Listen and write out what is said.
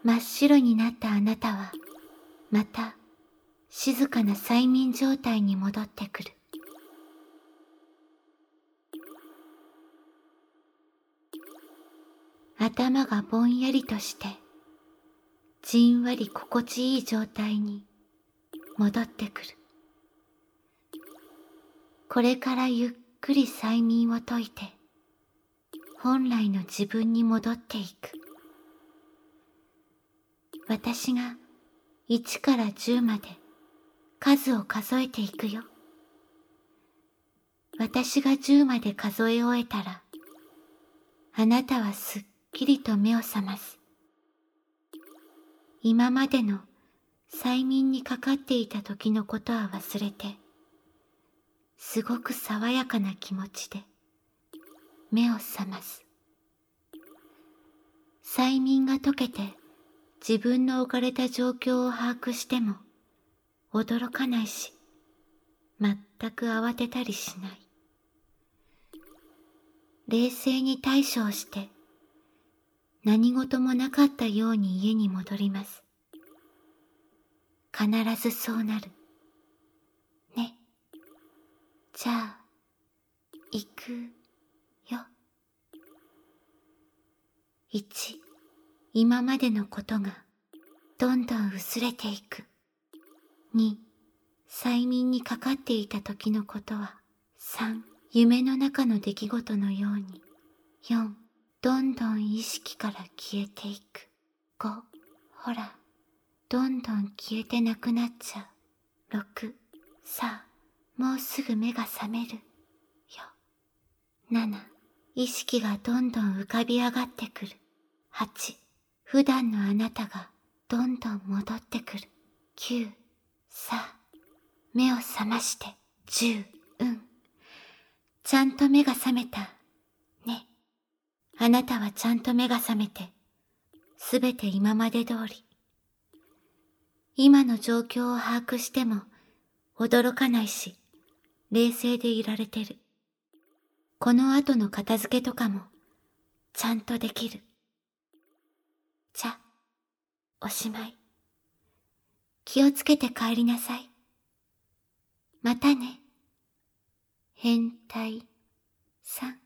真っ白になったあなたは、また静かな催眠状態に戻ってくる。頭がぼんやりとして、じんわり心地いい状態に戻ってくる。これからゆっくり催眠を解いて、本来の自分に戻っていく。私が1から10まで数を数えていくよ。私が10まで数え終えたら、あなたはすっきりと目を覚ます。今までの催眠にかかっていた時のことは忘れて、すごく爽やかな気持ちで目を覚ます。催眠が解けて自分の置かれた状況を把握しても驚かないし、全く慌てたりしない。冷静に対処をして何事もなかったように家に戻ります。必ずそうなる。ね。じゃあ、行くよ。1、今までのことがどんどん薄れていく。2、催眠にかかっていた時のことは。3、夢の中の出来事のように。4、どんどん意識から消えていく。5、ほら、どんどん消えてなくなっちゃう。6、さあ、もうすぐ目が覚めるよ。7、意識がどんどん浮かび上がってくる。8、普段のあなたがどんどん戻ってくる。9、さあ、目を覚まして。10、ちゃんと目が覚めた。ね。あなたはちゃんと目が覚めて、すべて今まで通り。今の状況を把握しても驚かないし、冷静でいられてる。この後の片付けとかもちゃんとできる。じゃ、おしまい。気をつけて帰りなさい。またね。変態さん。